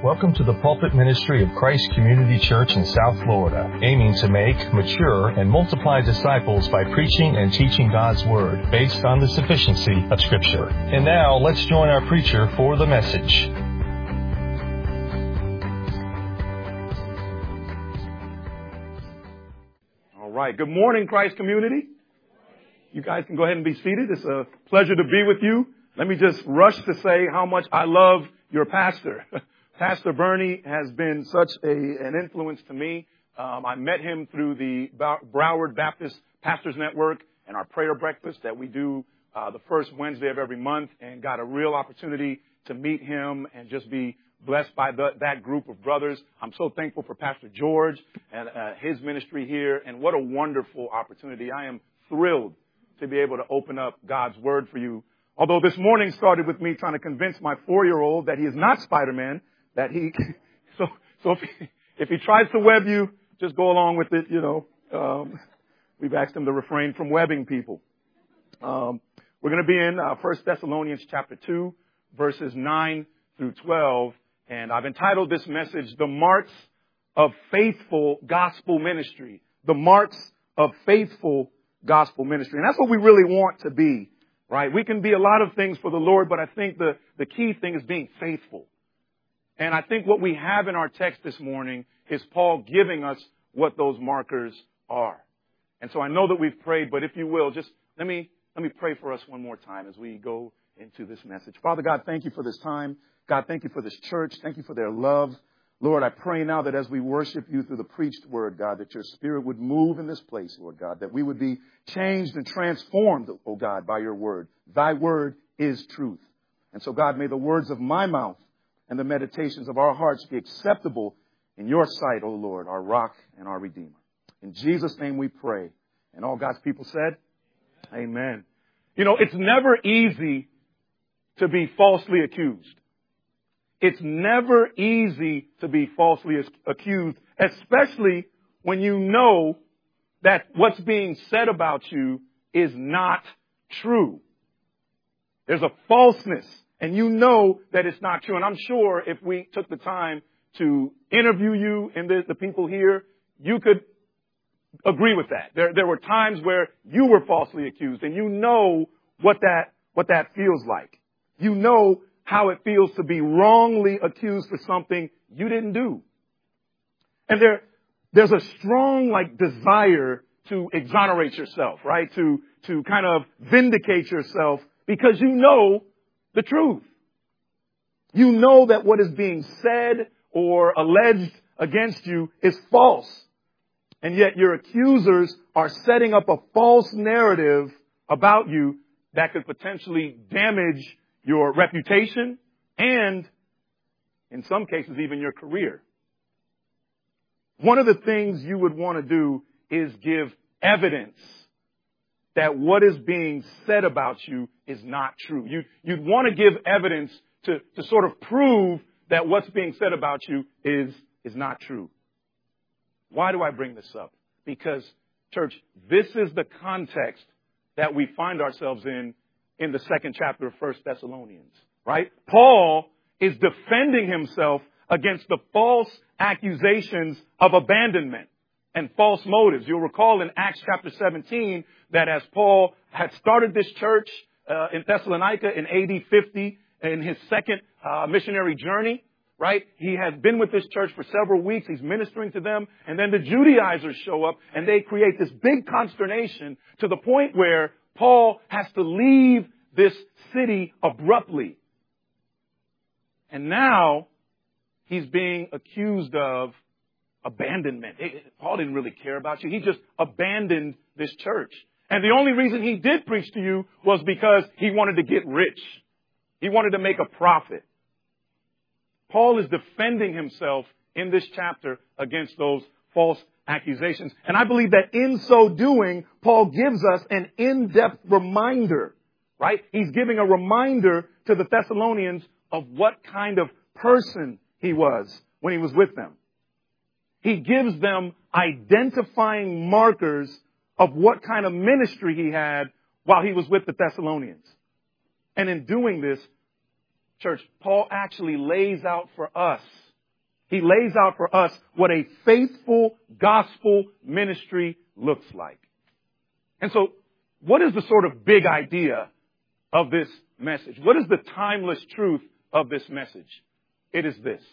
Welcome to the pulpit ministry of Christ Community Church in South Florida, aiming to make, mature, and multiply disciples by preaching and teaching God's Word based on the sufficiency of Scripture. And now, let's join our preacher for the message. All right. Good morning, Christ Community. You guys can go ahead and be seated. It's a pleasure to be with you. Let me just rush to say how much I love your pastor. Pastor Bernie has been such an influence to me. I met him through the Broward Baptist Pastors Network and our prayer breakfast that we do the first Wednesday of every month, and got a real opportunity to meet him and just be blessed by that group of brothers. I'm so thankful for Pastor George and his ministry here, and what a wonderful opportunity. I am thrilled to be able to open up God's Word for you. Although this morning started with me trying to convince my 4-year-old that he is not Spider-Man, that he, so if he tries to web you, just go along with it, We've asked him to refrain from webbing people. We're going to be in 1 Thessalonians chapter 2, verses 9 through 12, and I've entitled this message, The Marks of Faithful Gospel Ministry. The Marks of Faithful Gospel Ministry. And that's what we really want to be, right? We can be a lot of things for the Lord, but I think the key thing is being faithful. And I think what we have in our text this morning is Paul giving us what those markers are. And so I know that we've prayed, but if you will, just let me pray for us one more time as we go into this message. Father God, thank you for this time. God, thank you for this church. Thank you for their love. Lord, I pray now that as we worship you through the preached word, God, that your Spirit would move in this place, Lord God, that we would be changed and transformed, oh God, by your word. Thy word is truth. And so, God, may the words of my mouth and the meditations of our hearts be acceptable in your sight, O Lord, our rock and our redeemer. In Jesus' name we pray. And all God's people said, Amen. It's never easy to be falsely accused. It's never easy to be falsely accused, especially when you know that what's being said about you is not true. There's a falseness. And you know that it's not true. And I'm sure if we took the time to interview you and the people here, you could agree with that. There were times where you were falsely accused, and you know what that feels like. You know how it feels to be wrongly accused for something you didn't do. And there's a strong desire to exonerate yourself, right? To kind of vindicate yourself because you know the truth. You know that what is being said or alleged against you is false. And yet your accusers are setting up a false narrative about you that could potentially damage your reputation and, in some cases, even your career. One of the things you would want to do is give evidence that what is being said about you is not true. You'd want to give evidence to sort of prove that what's being said about you is not true. Why do I bring this up? Because, church, this is the context that we find ourselves in the second chapter of 1 Thessalonians, right? Paul is defending himself against the false accusations of abandonment and false motives. You'll recall in Acts chapter 17 that as Paul had started this church in Thessalonica in AD 50 in his second missionary journey, right? He had been with this church for several weeks. He's ministering to them. And then the Judaizers show up and they create this big consternation to the point where Paul has to leave this city abruptly. And now he's being accused of abandonment. Paul didn't really care about you. He just abandoned this church. And the only reason he did preach to you was because he wanted to get rich. He wanted to make a profit. Paul is defending himself in this chapter against those false accusations. And I believe that in so doing, Paul gives us an in-depth reminder, right? He's giving a reminder to the Thessalonians of what kind of person he was when he was with them. He gives them identifying markers of what kind of ministry he had while he was with the Thessalonians. And in doing this, church, Paul actually lays out for us he lays out for us what a faithful gospel ministry looks like. And so, what is the sort of big idea of this message? What is the timeless truth of this message? It is this.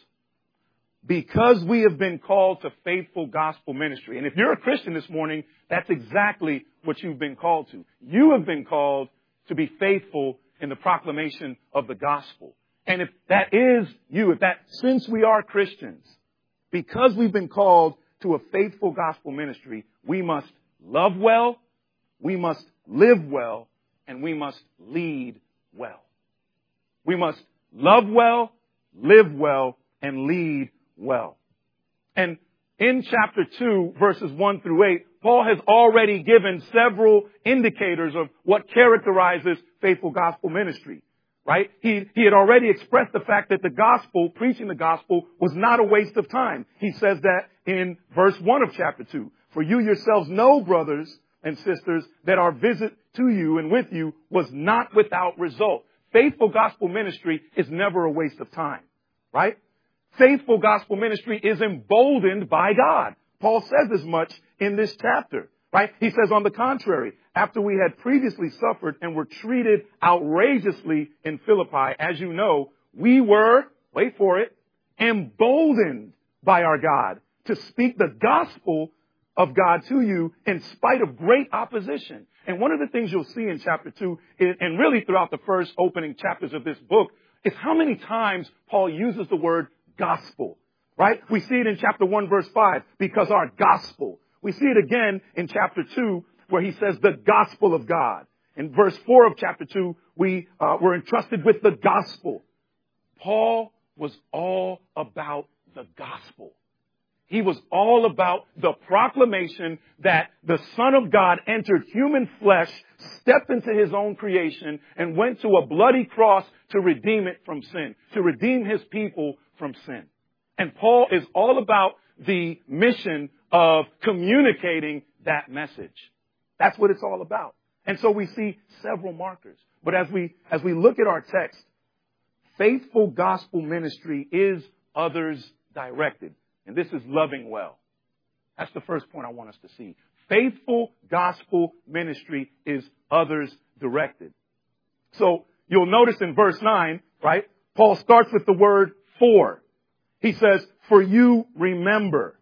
Because we have been called to faithful gospel ministry, and if you're a Christian this morning, that's exactly what you've been called to. You have been called to be faithful in the proclamation of the gospel. And if that is you, since we are Christians, because we've been called to a faithful gospel ministry, we must love well, we must live well, and we must lead well. We must love well, live well, and lead well. And in chapter 2, verses 1 through 8, Paul has already given several indicators of what characterizes faithful gospel ministry. Right? He had already expressed the fact that the gospel, preaching the gospel, was not a waste of time. He says that in verse 1 of chapter 2. For you yourselves know, brothers and sisters, that our visit to you and with you was not without result. Faithful gospel ministry is never a waste of time. Right? Faithful gospel ministry is emboldened by God. Paul says as much in this chapter. Right? He says, on the contrary, after we had previously suffered and were treated outrageously in Philippi, as you know, we were, wait for it, emboldened by our God to speak the gospel of God to you in spite of great opposition. And one of the things you'll see in chapter 2, and really throughout the first opening chapters of this book, is how many times Paul uses the word gospel. Right? We see it in chapter 1, verse 5, because our gospel. We see it again in chapter 2, where he says the gospel of God. In verse 4 of chapter 2, we were entrusted with the gospel. Paul was all about the gospel. He was all about the proclamation that the Son of God entered human flesh, stepped into his own creation, and went to a bloody cross to redeem it from sin, to redeem his people from sin. And Paul is all about the mission of communicating that message. That's what it's all about. And so we see several markers. But as we look at our text, faithful gospel ministry is others directed. And this is loving well. That's the first point I want us to see. Faithful gospel ministry is others directed. So you'll notice in verse 9, right, Paul starts with the word for. He says, for you remember.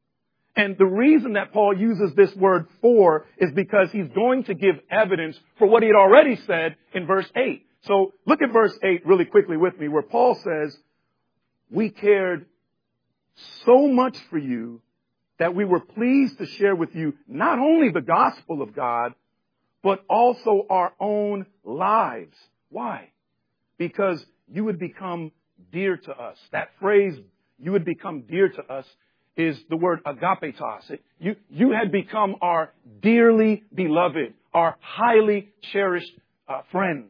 And the reason that Paul uses this word for is because he's going to give evidence for what he had already said in verse 8. So look at verse 8 really quickly with me, where Paul says, we cared so much for you that we were pleased to share with you not only the gospel of God, but also our own lives. Why? Because you would become dear to us. That phrase, you would become dear to us, is the word agapetos. You had become our dearly beloved, our highly cherished friends.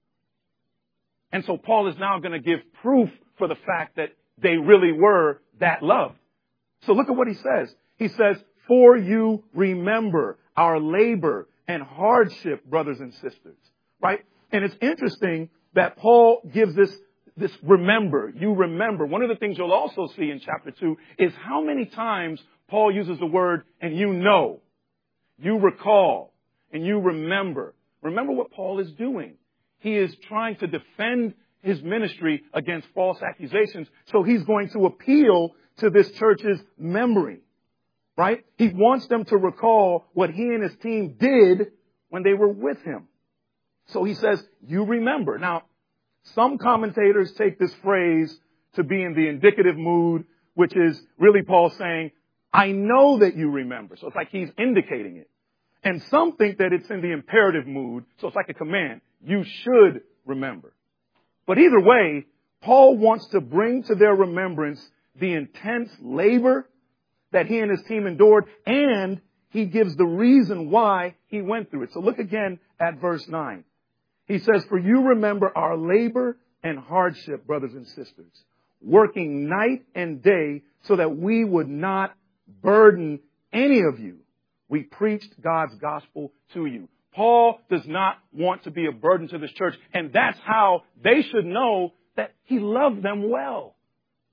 And so Paul is now going to give proof for the fact that they really were that loved. So look at what he says. He says, for you remember our labor and hardship, brothers and sisters. Right? And it's interesting that Paul gives this remember, you remember. One of the things you'll also see in chapter 2 is how many times Paul uses the word, and you know, you recall, and you remember. Remember what Paul is doing. He is trying to defend his ministry against false accusations. So he's going to appeal to this church's memory, right? He wants them to recall what he and his team did when they were with him. So he says, you remember. Now, some commentators take this phrase to be in the indicative mood, which is really Paul saying, I know that you remember. So it's like he's indicating it. And some think that it's in the imperative mood, so it's like a command. You should remember. But either way, Paul wants to bring to their remembrance the intense labor that he and his team endured, and he gives the reason why he went through it. So look again at verse 9. He says, for you remember our labor and hardship, brothers and sisters, working night and day so that we would not burden any of you. We preached God's gospel to you. Paul does not want to be a burden to this church, and that's how they should know that he loved them well.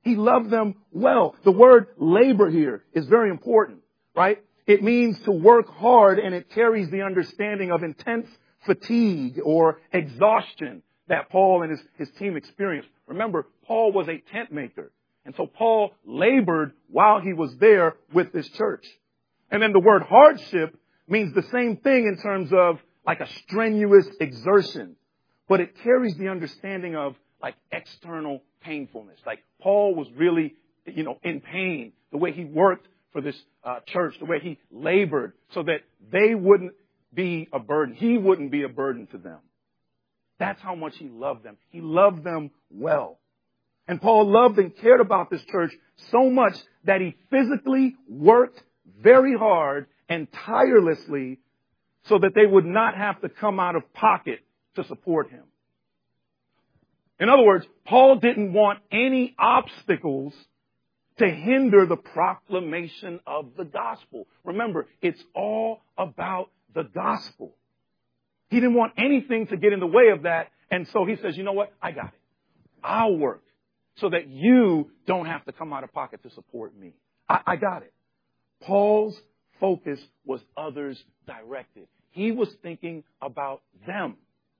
He loved them well. The word labor here is very important, right? It means to work hard, and it carries the understanding of intense fatigue or exhaustion that Paul and his team experienced. Remember, Paul was a tent maker. And so Paul labored while he was there with this church. And then the word hardship means the same thing in terms of like a strenuous exertion. But it carries the understanding of like external painfulness. Like Paul was really, in pain, the way he worked for this church, the way he labored so that they wouldn't be a burden. He wouldn't be a burden to them. That's how much he loved them. He loved them well. And Paul loved and cared about this church so much that he physically worked very hard and tirelessly so that they would not have to come out of pocket to support him. In other words, Paul didn't want any obstacles to hinder the proclamation of the gospel. Remember, it's all about the gospel. He didn't want anything to get in the way of that. And so he says, you know what? I got it. I'll work so that you don't have to come out of pocket to support me. I got it. Paul's focus was others directed. He was thinking about them.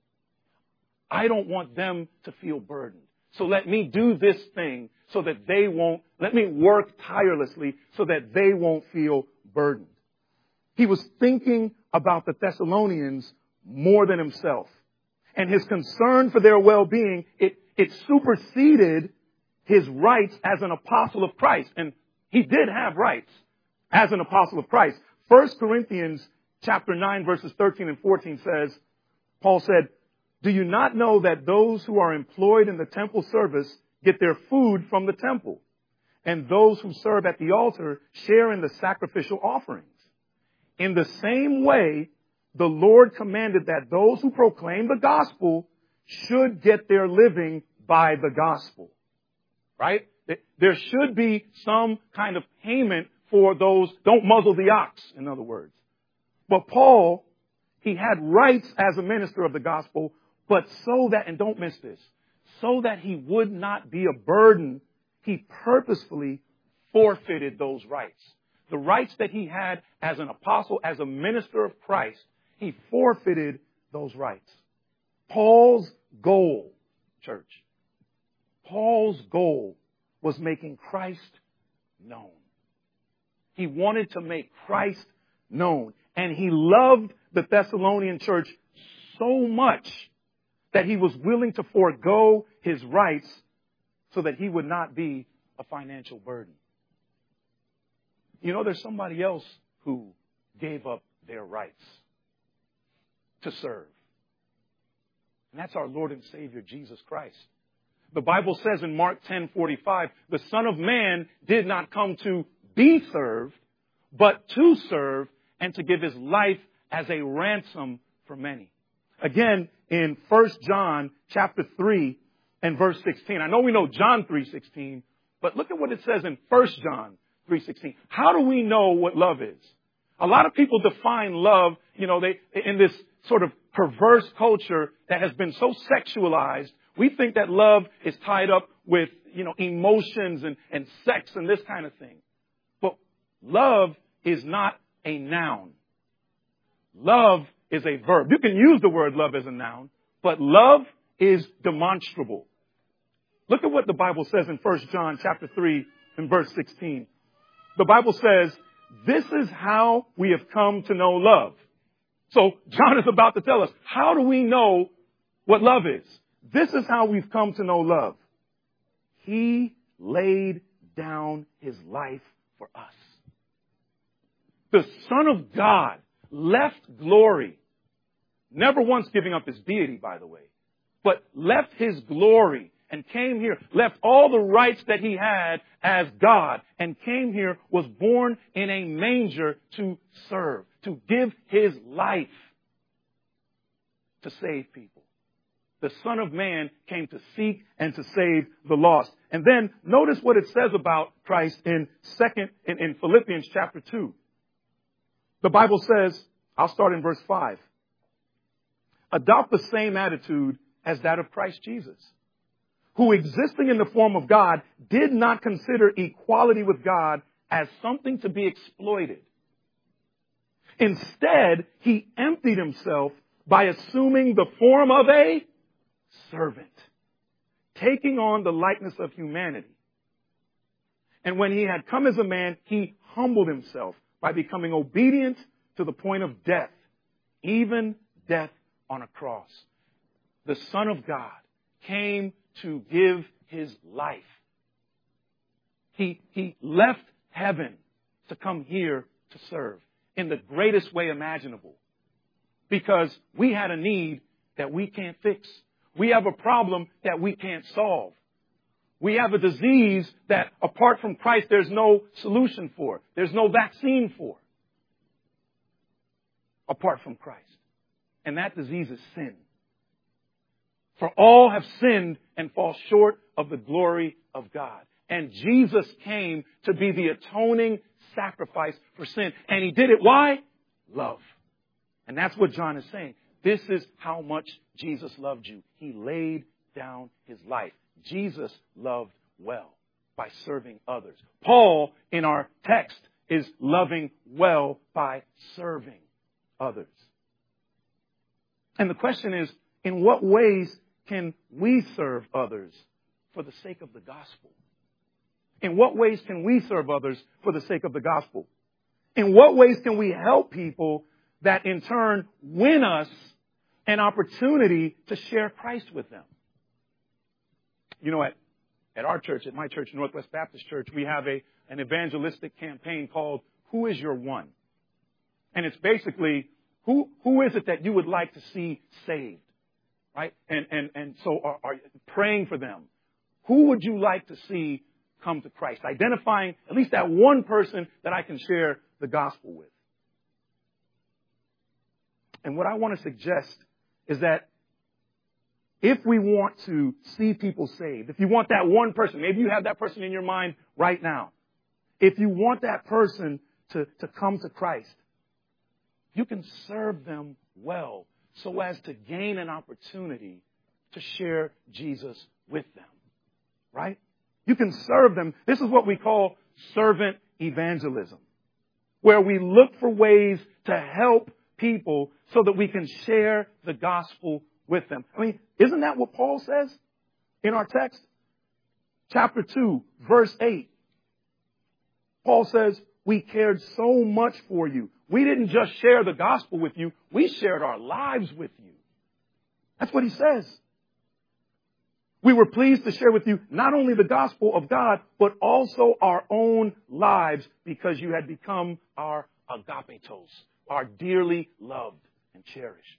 I don't want them to feel burdened. So let me do this thing so that they won't, let me work tirelessly so that they won't feel burdened. He was thinking about the Thessalonians more than himself. And his concern for their well-being, it superseded his rights as an apostle of Christ. And he did have rights as an apostle of Christ. 1 Corinthians chapter 9 verses 13 and 14 says, Paul said, do you not know that those who are employed in the temple service get their food from the temple, and those who serve at the altar share in the sacrificial offerings? In the same way, the Lord commanded that those who proclaim the gospel should get their living by the gospel. Right? There should be some kind of payment for those. Don't muzzle the ox, in other words. But Paul, he had rights as a minister of the gospel, but so that, and don't miss this, so that he would not be a burden, he purposefully forfeited those rights. The rights that he had as an apostle, as a minister of Christ, he forfeited those rights. Paul's goal, church, Paul's goal was making Christ known. He wanted to make Christ known. And he loved the Thessalonian church so much that he was willing to forego his rights so that he would not be a financial burden. You know, there's somebody else who gave up their rights to serve. And that's our Lord and Savior, Jesus Christ. The Bible says in Mark 10:45, the Son of Man did not come to be served, but to serve and to give his life as a ransom for many. Again, in 1 John chapter 3 and verse 16. I know we know John 3:16, but look at what it says in 1 John 3:16. How do we know what love is? A lot of people define love, they in this sort of perverse culture that has been so sexualized. We think that love is tied up with, emotions and sex and this kind of thing. But love is not a noun. Love is a verb. You can use the word love as a noun, but love is demonstrable. Look at what the Bible says in 1 John chapter 3 and verse 16. The Bible says, this is how we have come to know love. So John is about to tell us, how do we know what love is? This is how we've come to know love. He laid down his life for us. The Son of God left glory, never once giving up his deity, by the way, but left his glory and came here, left all the rights that he had as God, and came here, was born in a manger to serve, to give his life to save people. The Son of Man came to seek and to save the lost. And then notice what it says about Christ in Philippians chapter 2. The Bible says, I'll start in verse 5. Adopt the same attitude as that of Christ Jesus, who existing in the form of God did not consider equality with God as something to be exploited. Instead, he emptied himself by assuming the form of a servant, taking on the likeness of humanity. And when he had come as a man, he humbled himself by becoming obedient to the point of death, even death on a cross. The Son of God came to give his life. He left heaven to come here to serve in the greatest way imaginable, because we had a need that we can't fix. We have a problem that we can't solve. We have a disease that apart from Christ, there's no solution for. There's no vaccine for. Apart from Christ. And that disease is sin. For all have sinned and fall short of the glory of God. And Jesus came to be the atoning sacrifice for sin. And he did it. Why? Love. And that's what John is saying. This is how much Jesus loved you. He laid down his life. Jesus loved well by serving others. Paul, in our text, is loving well by serving others. And the question is, in what ways can we serve others for the sake of the gospel? In what ways can we serve others for the sake of the gospel? In what ways can we help people that in turn win us an opportunity to share Christ with them? You know, at our church, at my church, Northwest Baptist Church, we have an evangelistic campaign called Who is Your One? And it's basically, who is it that you would like to see saved? Right? And so are praying for them. Who would you like to see come to Christ? Identifying at least that one person that I can share the gospel with. And what I want to suggest is that if we want to see people saved, if you want that one person, maybe you have that person in your mind right now. If you want that person to come to Christ, you can serve them well so as to gain an opportunity to share Jesus with them. Right? You can serve them. This is what we call servant evangelism, where we look for ways to help people so that we can share the gospel with them. I mean, isn't that what Paul says in our text? Chapter 2, verse 8. Paul says, we cared so much for you. We didn't just share the gospel with you. We shared our lives with you. That's what he says. We were pleased to share with you not only the gospel of God, but also our own lives, because you had become our agapetos, our dearly loved and cherished.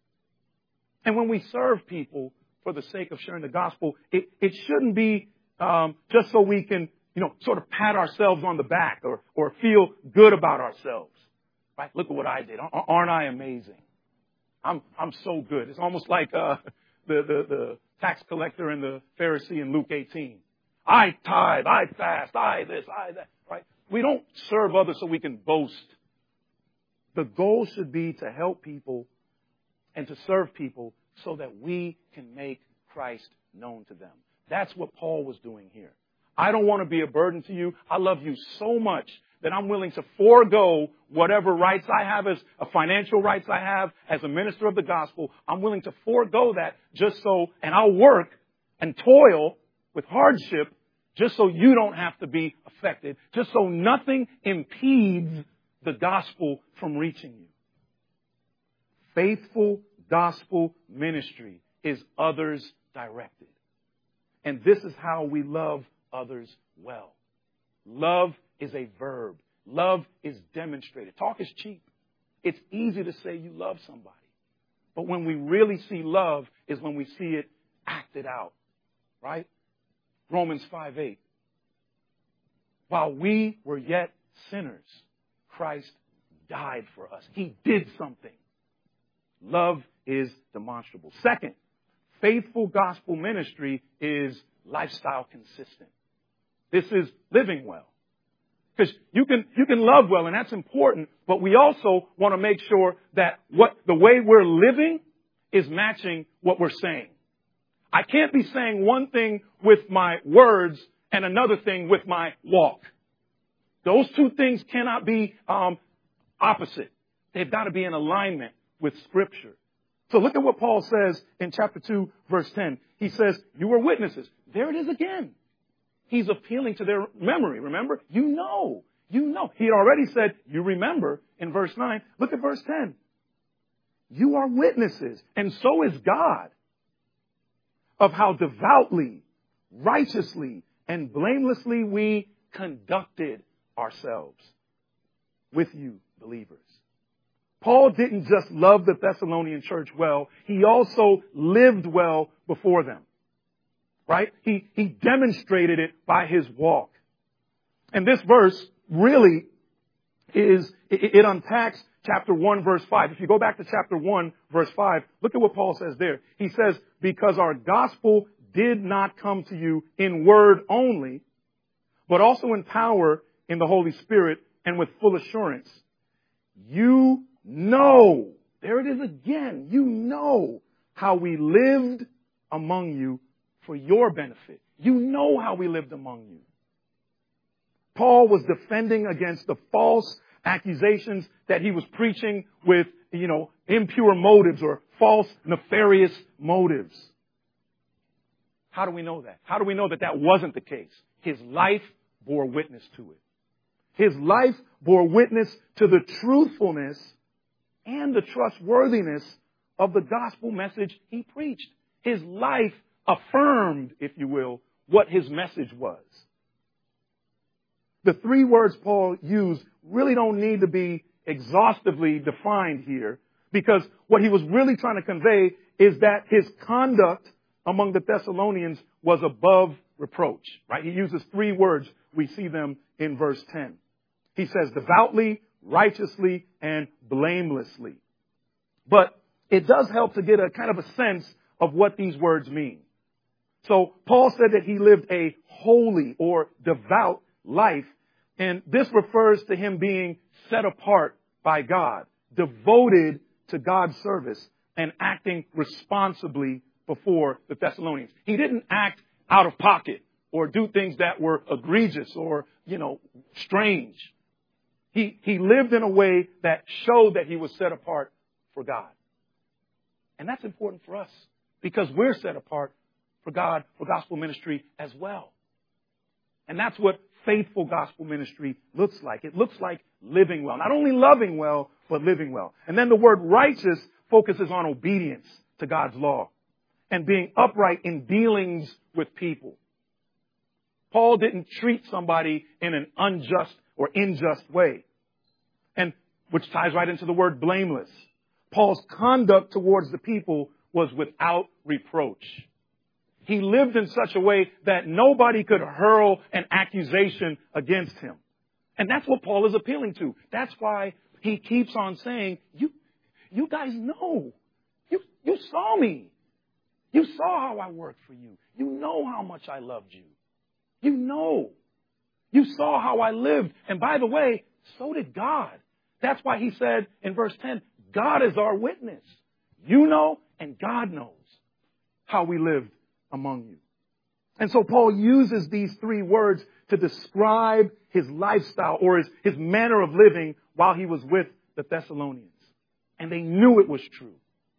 And when we serve people for the sake of sharing the gospel, it shouldn't be just so we can, sort of pat ourselves on the back or feel good about ourselves. Right? Look at what I did. Aren't I amazing? I'm so good. It's almost like the tax collector and the Pharisee in Luke 18. I tithe, I fast, I this, I that. Right? We don't serve others so we can boast. The goal should be to help people and to serve people so that we can make Christ known to them. That's what Paul was doing here. I don't want to be a burden to you. I love you so much that I'm willing to forego whatever rights I have as a financial rights I have as a minister of the gospel. I'm willing to forego that just so, and I'll work and toil with hardship just so you don't have to be affected, just so nothing impedes the gospel from reaching you. Faithful gospel ministry is others directed. And this is how we love others well. Love is a verb. Love is demonstrated. Talk is cheap. It's easy to say you love somebody. But when we really see love is when we see it acted out. Right? Romans 5:8. While we were yet sinners, Christ died for us. He did something. Love is demonstrable. Second, faithful gospel ministry is lifestyle consistent. This is living well. Because you can love well, and that's important, but we also want to make sure that the way we're living is matching what we're saying. I can't be saying one thing with my words and another thing with my walk. Those two things cannot be opposite. They've got to be in alignment with Scripture. So look at what Paul says in chapter 2, verse 10. He says, you were witnesses. There it is again. He's appealing to their memory. Remember? You know. He had already said, you remember in verse 9. Look at verse 10. You are witnesses, and so is God, of how devoutly, righteously, and blamelessly we conducted ourselves with you, believers. Paul didn't just love the Thessalonian church well, he also lived well before them. Right? He demonstrated it by his walk. And this verse really it unpacks chapter 1, verse 5. If you go back to chapter 1, verse 5, look at what Paul says there. He says, because our gospel did not come to you in word only, but also in power in the Holy Spirit and with full assurance. You know, there it is again, you know how we lived among you for your benefit. You know how we lived among you. Paul was defending against the false accusations that he was preaching with, impure motives or false, nefarious motives. How do we know that? How do we know that that wasn't the case? His life bore witness to it. His life bore witness to the truthfulness and the trustworthiness of the gospel message he preached. His life affirmed, if you will, what his message was. The three words Paul used really don't need to be exhaustively defined here, because what he was really trying to convey is that his conduct among the Thessalonians was above reproach, right? He uses three words. We see them in verse 10. He says devoutly, righteously, and blamelessly. But it does help to get a kind of a sense of what these words mean. So Paul said that he lived a holy or devout life, and this refers to him being set apart by God, devoted to God's service, and acting responsibly before the Thessalonians. He didn't act out of pocket or do things that were egregious or, strange. He lived in a way that showed that he was set apart for God. And that's important for us because we're set apart for God, for gospel ministry as well. And that's what faithful gospel ministry looks like. It looks like living well. Not only loving well, but living well. And then the word righteous focuses on obedience to God's law and being upright in dealings with people. Paul didn't treat somebody in an unjust or unjust way, and which ties right into the word blameless. Paul's conduct towards the people was without reproach. He lived in such a way that nobody could hurl an accusation against him. And that's what Paul is appealing to. That's why he keeps on saying, you guys know. You saw me. You saw how I worked for you. You know how much I loved you. You know. You saw how I lived. And by the way, so did God. That's why he said in verse 10, God is our witness. You know, and God knows how we lived among you. And so Paul uses these three words to describe his lifestyle or his manner of living while he was with the Thessalonians. And they knew it was true.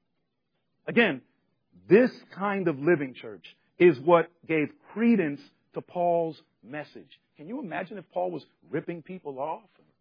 Again, this kind of living, church, is what gave credence to Paul's message. Can you imagine if Paul was ripping people off?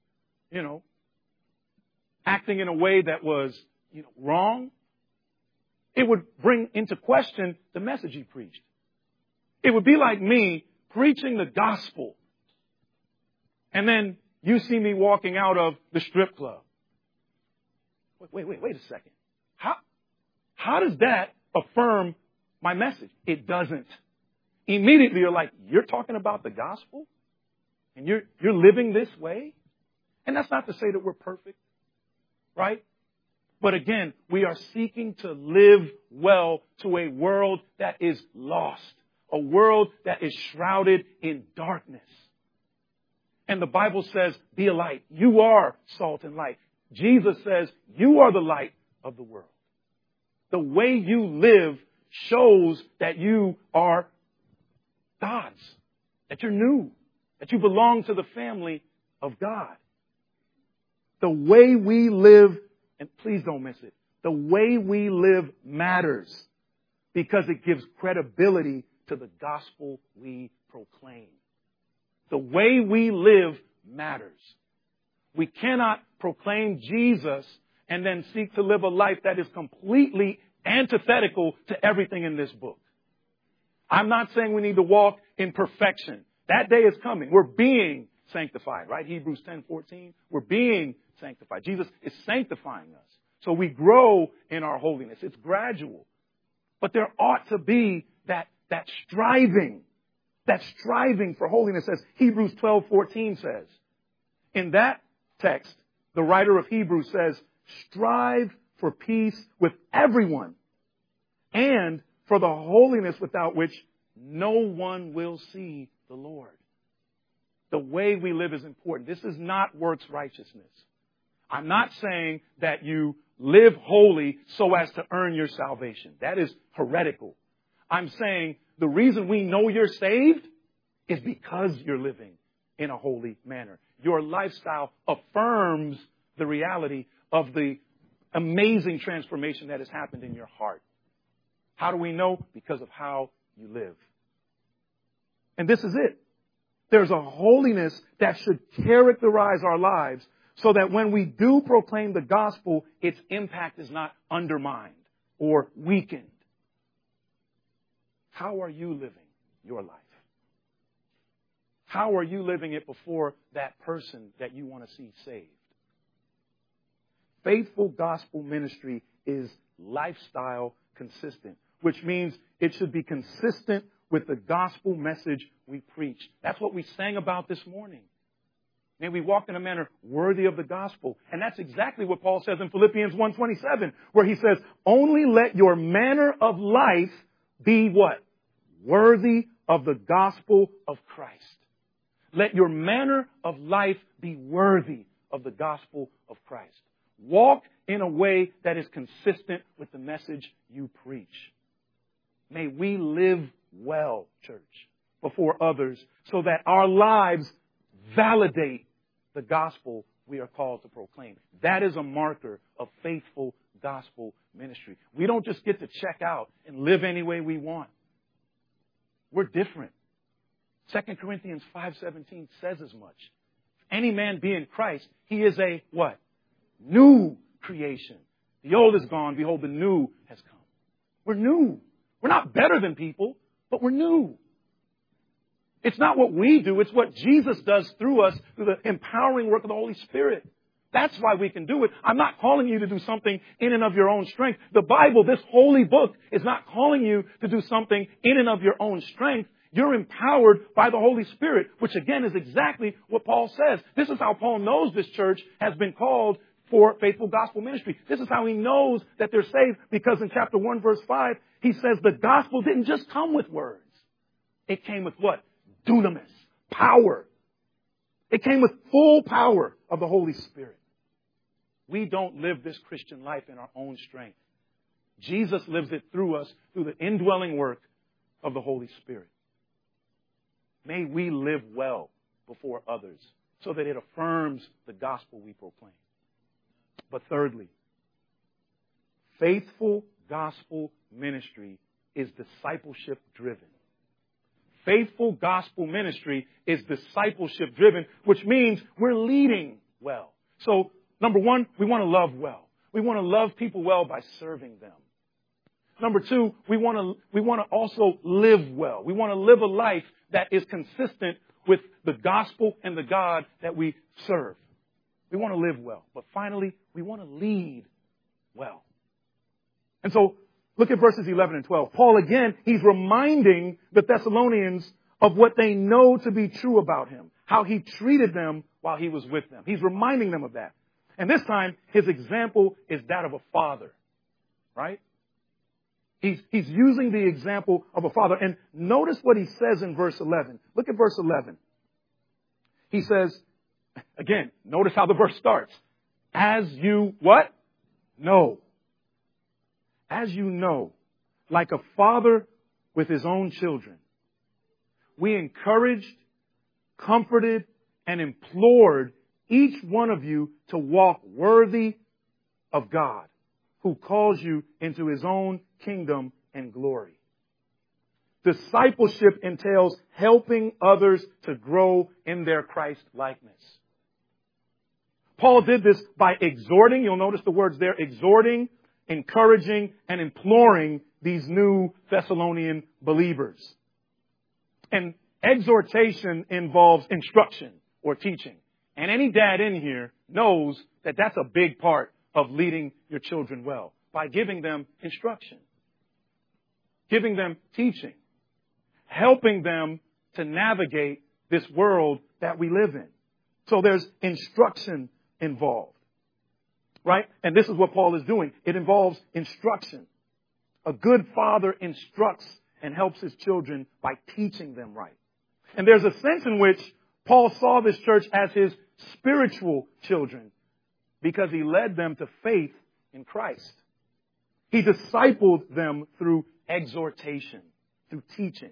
Acting in a way that was, wrong? It would bring into question the message he preached. It would be like me preaching the gospel, and then you see me walking out of the strip club. Wait a second. How does that affirm my message? It doesn't. Immediately you're like, you're talking about the gospel? And you're living this way? And that's not to say that we're perfect, right? But again, we are seeking to live well to a world that is lost, a world that is shrouded in darkness. And the Bible says, be a light. You are salt and light. Jesus says, you are the light of the world. The way you live shows that you are God's, that you're new, that you belong to the family of God. The way we live, and please don't miss it, the way we live matters because it gives credibility to the gospel we proclaim. The way we live matters. We cannot proclaim Jesus and then seek to live a life that is completely antithetical to everything in this book. I'm not saying we need to walk in perfection. That day is coming. We're being sanctified, right? Hebrews 10:14. We're being sanctified. Jesus is sanctifying us. So we grow in our holiness. It's gradual. But there ought to be that striving for holiness, as Hebrews 12:14 says. In that text, the writer of Hebrews says, strive for peace with everyone and for the holiness without which no one will see the Lord. The way we live is important. This is not works righteousness. I'm not saying that you live holy so as to earn your salvation. That is heretical. I'm saying the reason we know you're saved is because you're living in a holy manner. Your lifestyle affirms the reality of the amazing transformation that has happened in your heart. How do we know? Because of how you live. And this is it. There's a holiness that should characterize our lives so that when we do proclaim the gospel, its impact is not undermined or weakened. How are you living your life? How are you living it before that person that you want to see saved? Faithful gospel ministry is lifestyle consistent, which means it should be consistent with the gospel message we preach. That's what we sang about this morning. May we walk in a manner worthy of the gospel. And that's exactly what Paul says in Philippians 1:27, where he says, only let your manner of life be what? Worthy of the gospel of Christ. Let your manner of life be worthy of the gospel of Christ. Walk in a way that is consistent with the message you preach. May we live well, church, before others so that our lives validate the gospel we are called to proclaim. That is a marker of faithful gospel ministry. We don't just get to check out and live any way we want. We're different. 2 Corinthians 5:17 says as much. If any man be in Christ, he is a what? New creation. The old is gone. Behold, the new has come. We're new. We're not better than people, but we're new. It's not what we do. It's what Jesus does through us, through the empowering work of the Holy Spirit. That's why we can do it. I'm not calling you to do something in and of your own strength. The Bible, this holy book, is not calling you to do something in and of your own strength. You're empowered by the Holy Spirit, which again is exactly what Paul says. This is how Paul knows this church has been called for faithful gospel ministry. This is how he knows that they're saved, because in chapter 1, verse 5, he says the gospel didn't just come with words. It came with what? Dunamis, power. It came with full power of the Holy Spirit. We don't live this Christian life in our own strength. Jesus lives it through us, through the indwelling work of the Holy Spirit. May we live well before others so that it affirms the gospel we proclaim. But thirdly, faithful gospel ministry is discipleship driven. Faithful gospel ministry is discipleship driven, which means we're leading well. So, number one, we want to love well. We want to love people well by serving them. Number two, we want to also live well. We want to live a life that is consistent with the gospel and the God that we serve. We want to live well. But finally, we want to lead well. And so, look at verses 11 and 12. Paul, again, he's reminding the Thessalonians of what they know to be true about him, how he treated them while he was with them. He's reminding them of that. And this time, his example is that of a father, right? He's using the example of a father. And notice what he says in verse 11. Look at verse 11. He says, again, notice how the verse starts. As you what? Know. As you know, like a father with his own children. We encouraged, comforted, and implored each one of you to walk worthy of God, who calls you into his own kingdom and glory. Discipleship entails helping others to grow in their Christ likeness. Paul did this by exhorting, you'll notice the words there, exhorting, encouraging, and imploring these new Thessalonian believers. And exhortation involves instruction or teaching. And any dad in here knows that that's a big part of leading your children well, by giving them instruction, giving them teaching, helping them to navigate this world that we live in. So there's instruction involved, right? And this is what Paul is doing. It involves instruction. A good father instructs and helps his children by teaching them right. And there's a sense in which Paul saw this church as his spiritual children because he led them to faith in Christ. He discipled them through exhortation, through teaching.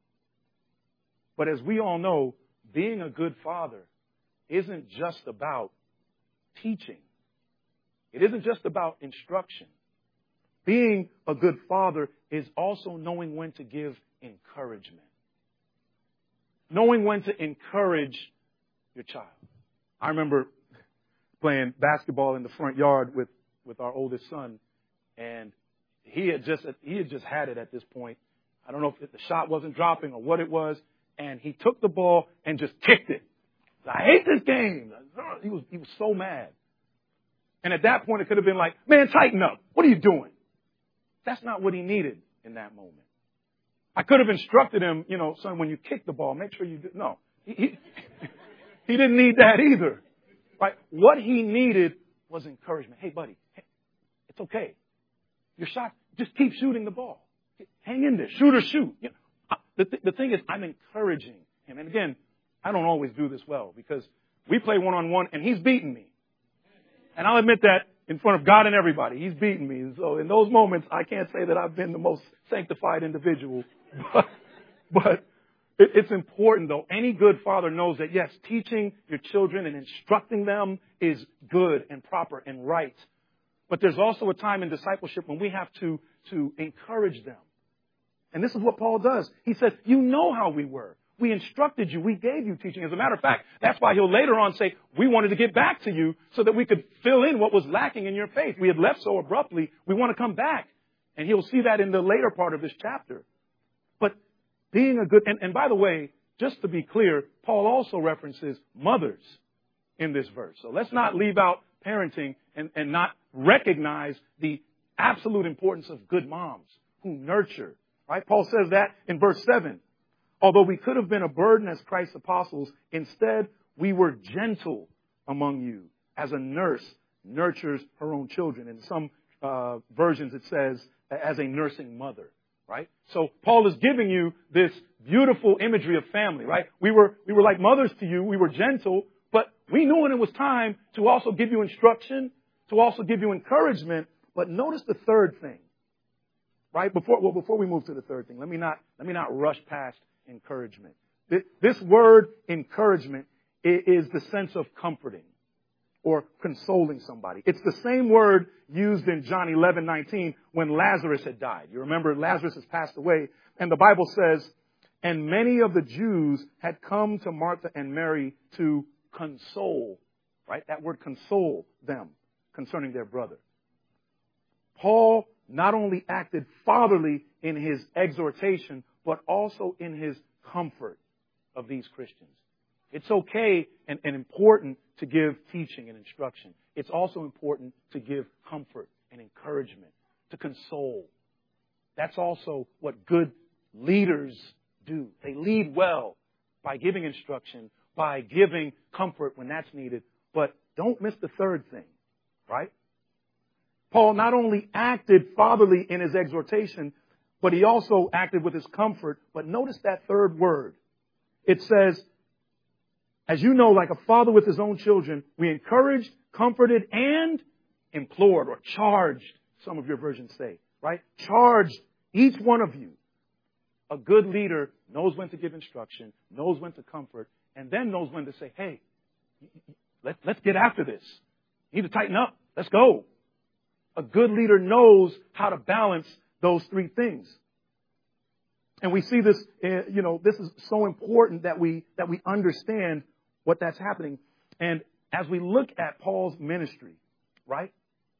But as we all know, being a good father isn't just about teaching. It isn't just about instruction. Being a good father is also knowing when to give encouragement. Knowing when to encourage your child. I remember playing basketball in the front yard with our oldest son, and he had just had it at this point. I don't know if the shot wasn't dropping or what it was, and he took the ball and just kicked it. I hate this game. He was so mad. And at that point, it could have been like, man, tighten up. What are you doing? That's not what he needed in that moment. I could have instructed him, son, when you kick the ball, make sure you do. No, he didn't need that either. Right? What he needed was encouragement. Hey, buddy, it's okay. Your shot, just keep shooting the ball. Hang in there. Shoot or shoot. The thing is, I'm encouraging him. And again, I don't always do this well because we play one-on-one and he's beating me. And I'll admit that in front of God and everybody. He's beaten me. And so in those moments, I can't say that I've been the most sanctified individual. But it's important, though. Any good father knows that, yes, teaching your children and instructing them is good and proper and right. But there's also a time in discipleship when we have to encourage them. And this is what Paul does. He says, you know how we were. We instructed you. We gave you teaching. As a matter of fact, that's why he'll later on say, we wanted to get back to you so that we could fill in what was lacking in your faith. We had left so abruptly. We want to come back. And he'll see that in the later part of this chapter. But being a good, and by the way, just to be clear, Paul also references mothers in this verse. So let's not leave out parenting and not recognize the absolute importance of good moms who nurture. Right? Paul says that in verse 7. Although we could have been a burden as Christ's apostles, instead we were gentle among you as a nurse nurtures her own children. In some versions it says as a nursing mother, right? So Paul is giving you this beautiful imagery of family, right? We were like mothers to you. We were gentle, but we knew when it was time to also give you instruction, to also give you encouragement. But notice the third thing, right? Before we move to the third thing, let me not rush past encouragement. This word encouragement is the sense of comforting or consoling somebody. It's the same word used in John 11:19 when Lazarus had died. You remember Lazarus has passed away, and the Bible says, and many of the Jews had come to Martha and Mary to console, right? That word console them concerning their brother. Paul not only acted fatherly in his exhortation, but also in his comfort of these Christians. It's okay and important to give teaching and instruction. It's also important to give comfort and encouragement, to console. That's also what good leaders do. They lead well by giving instruction, by giving comfort when that's needed. But don't miss the third thing, right? Paul not only acted fatherly in his exhortation, but he also acted with his comfort. But notice that third word. It says, as you know, like a father with his own children, we encouraged, comforted, and implored or charged, some of your versions say, right? Charged Each one of you, a good leader knows when to give instruction, knows when to comfort, and then knows when to say, hey, let's get after this. You need to tighten up. Let's go. A good leader knows how to balance those three things. And we see this, this is so important that we understand what that's happening. And as we look at Paul's ministry, right,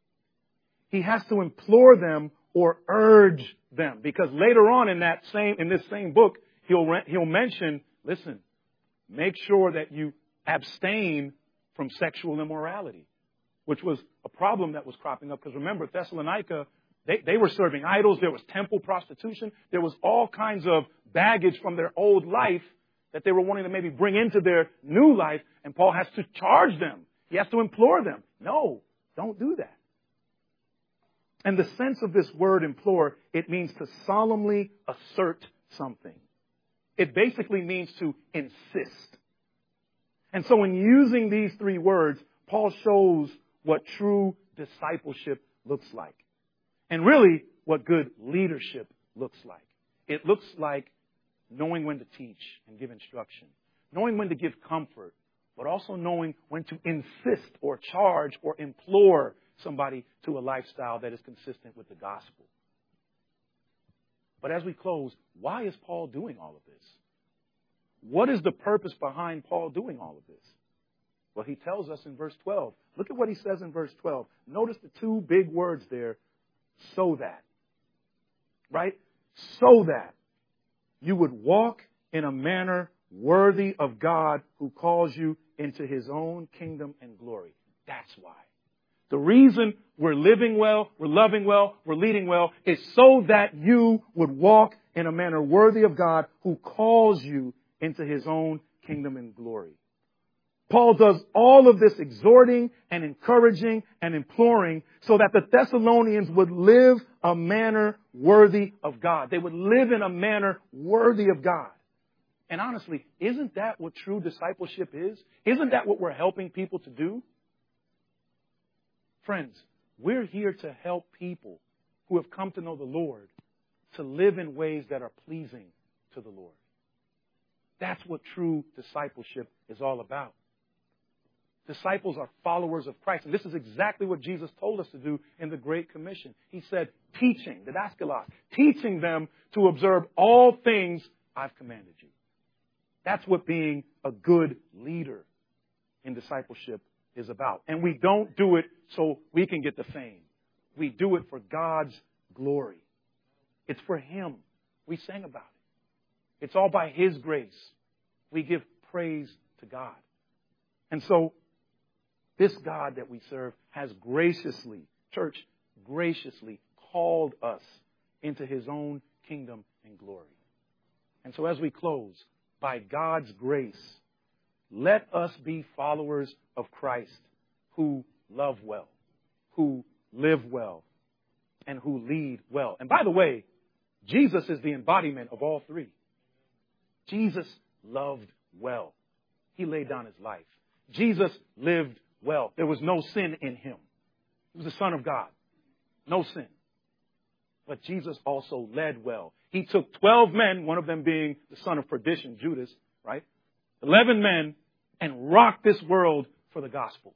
he has to implore them or urge them, because later on in this same book, he'll mention, listen, make sure that you abstain from sexual immorality, which was a problem that was cropping up. Because remember, Thessalonica, they were serving idols. There was temple prostitution. There was all kinds of baggage from their old life that they were wanting to maybe bring into their new life. And Paul has to charge them. He has to implore them. No, don't do that. And the sense of this word implore, it means to solemnly assert something. It basically means to insist. And so in using these three words, Paul shows what true discipleship looks like. And really, what good leadership looks like. It looks like knowing when to teach and give instruction, knowing when to give comfort, but also knowing when to insist or charge or implore somebody to a lifestyle that is consistent with the gospel. But as we close, why is Paul doing all of this? What is the purpose behind Paul doing all of this? Well, he tells us in verse 12. Look at what he says in verse 12. Notice the two big words there, so that. Right? So that you would walk in a manner worthy of God who calls you into his own kingdom and glory. That's why. The reason we're living well, we're loving well, we're leading well is so that you would walk in a manner worthy of God who calls you into his own kingdom and glory. Paul does all of this exhorting and encouraging and imploring so that the Thessalonians would live a manner worthy of God. They would live in a manner worthy of God. And honestly, isn't that what true discipleship is? Isn't that what we're helping people to do? Friends, we're here to help people who have come to know the Lord to live in ways that are pleasing to the Lord. That's what true discipleship is all about. Disciples are followers of Christ. And this is exactly what Jesus told us to do in the Great Commission. He said, teaching, didaskalos, teaching them to observe all things I've commanded you. That's what being a good leader in discipleship is about. And we don't do it so we can get the fame. We do it for God's glory. It's for Him. We sang about it. It's all by His grace. We give praise to God. And so, this God that we serve has graciously, church, graciously called us into His own kingdom and glory. And so as we close, by God's grace, let us be followers of Christ who love well, who live well, and who lead well. And by the way, Jesus is the embodiment of all three. Jesus loved well. He laid down His life. Jesus lived well. There was no sin in Him. He was the Son of God. No sin. But Jesus also led well. He took 12 men, one of them being the son of perdition, Judas, right? 11 men, and rocked this world for the gospel.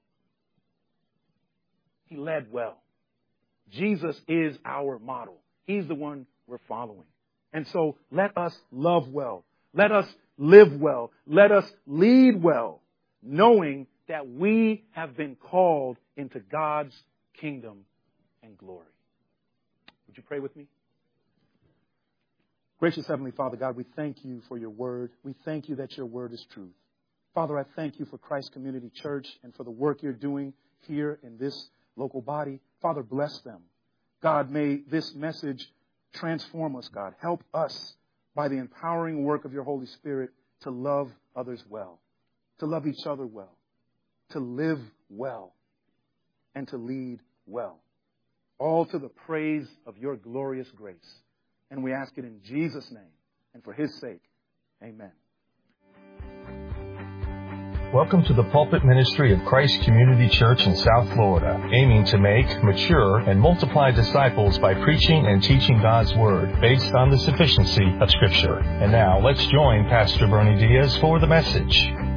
He led well. Jesus is our model. He's the one we're following. And so let us love well. Let us live well. Let us lead well, knowing that we have been called into God's kingdom and glory. Would you pray with me? Gracious Heavenly Father, God, we thank you for your word. We thank you that your word is truth. Father, I thank you for Christ Community Church and for the work you're doing here in this local body. Father, bless them. God, may this message transform us, God. Help us by the empowering work of your Holy Spirit to love others well, to love each other well, to live well, and to lead well. All to the praise of your glorious grace. And we ask it in Jesus' name and for His sake. Amen. Welcome to the pulpit ministry of Christ Community Church in South Florida, aiming to make, mature, and multiply disciples by preaching and teaching God's Word based on the sufficiency of Scripture. And now, let's join Pastor Bernie Diaz for the message.